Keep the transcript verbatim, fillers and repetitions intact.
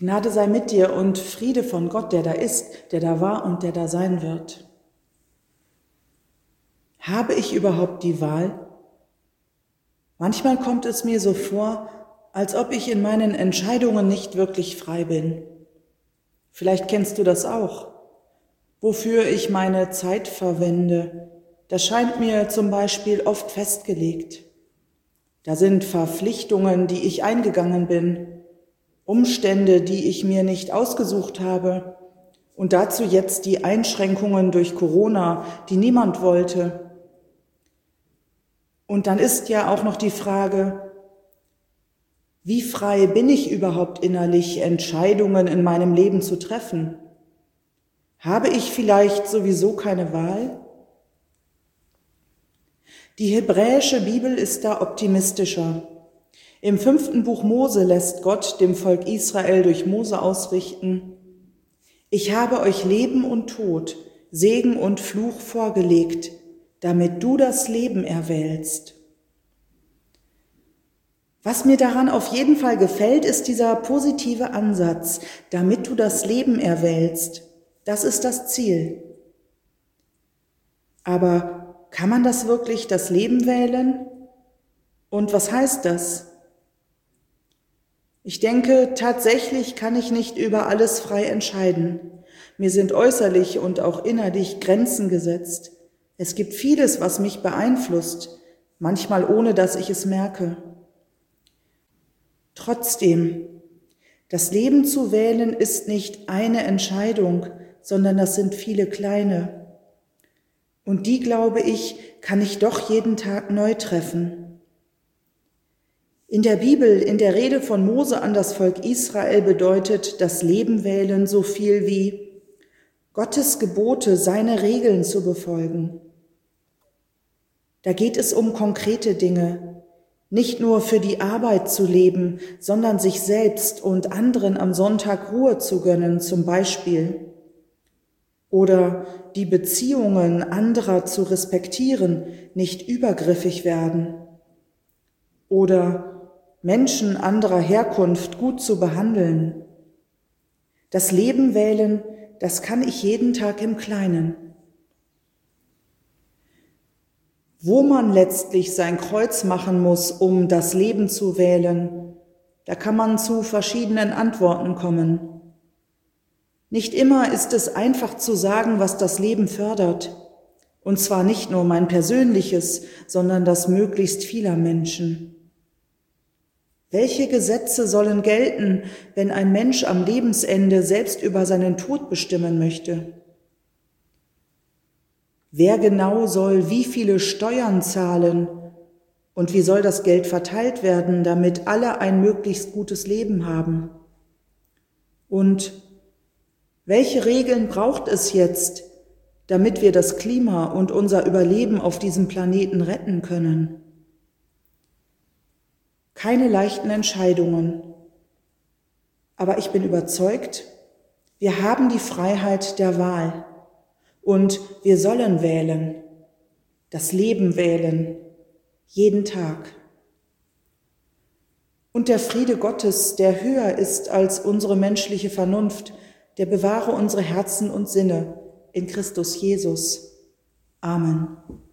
Gnade sei mit dir und Friede von Gott, der da ist, der da war und der da sein wird. Habe ich überhaupt die Wahl? Manchmal kommt es mir so vor, als ob ich in meinen Entscheidungen nicht wirklich frei bin. Vielleicht kennst du das auch. Wofür ich meine Zeit verwende, das scheint mir zum Beispiel oft festgelegt. Da sind Verpflichtungen, die ich eingegangen bin, Umstände, die ich mir nicht ausgesucht habe und dazu jetzt die Einschränkungen durch Corona, die niemand wollte. Und dann ist ja auch noch die Frage, wie frei bin ich überhaupt innerlich, Entscheidungen in meinem Leben zu treffen? Habe ich vielleicht sowieso keine Wahl? Die hebräische Bibel ist da optimistischer. Im fünften Buch Mose lässt Gott dem Volk Israel durch Mose ausrichten: Ich habe euch Leben und Tod, Segen und Fluch vorgelegt, damit du das Leben erwählst. Was mir daran auf jeden Fall gefällt, ist dieser positive Ansatz, damit du das Leben erwählst. Das ist das Ziel. Aber kann man das wirklich, das Leben wählen? Und was heißt das? Ich denke, tatsächlich kann ich nicht über alles frei entscheiden. Mir sind äußerlich und auch innerlich Grenzen gesetzt. Es gibt vieles, was mich beeinflusst, manchmal ohne dass ich es merke. Trotzdem, das Leben zu wählen ist nicht eine Entscheidung, sondern das sind viele kleine. Und die, glaube ich, kann ich doch jeden Tag neu treffen. In der Bibel, in der Rede von Mose an das Volk Israel bedeutet das Leben wählen so viel wie Gottes Gebote, seine Regeln zu befolgen. Da geht es um konkrete Dinge, nicht nur für die Arbeit zu leben, sondern sich selbst und anderen am Sonntag Ruhe zu gönnen, zum Beispiel. Oder die Beziehungen anderer zu respektieren, nicht übergriffig werden. Oder Menschen anderer Herkunft gut zu behandeln. Das Leben wählen, das kann ich jeden Tag im Kleinen. Wo man letztlich sein Kreuz machen muss, um das Leben zu wählen, da kann man zu verschiedenen Antworten kommen. Nicht immer ist es einfach zu sagen, was das Leben fördert. Und zwar nicht nur mein persönliches, sondern das möglichst vieler Menschen. Welche Gesetze sollen gelten, wenn ein Mensch am Lebensende selbst über seinen Tod bestimmen möchte? Wer genau soll wie viele Steuern zahlen und wie soll das Geld verteilt werden, damit alle ein möglichst gutes Leben haben? Und welche Regeln braucht es jetzt, damit wir das Klima und unser Überleben auf diesem Planeten retten können? Keine leichten Entscheidungen, aber ich bin überzeugt, wir haben die Freiheit der Wahl und wir sollen wählen, das Leben wählen, jeden Tag. Und der Friede Gottes, der höher ist als unsere menschliche Vernunft, der bewahre unsere Herzen und Sinne in Christus Jesus. Amen.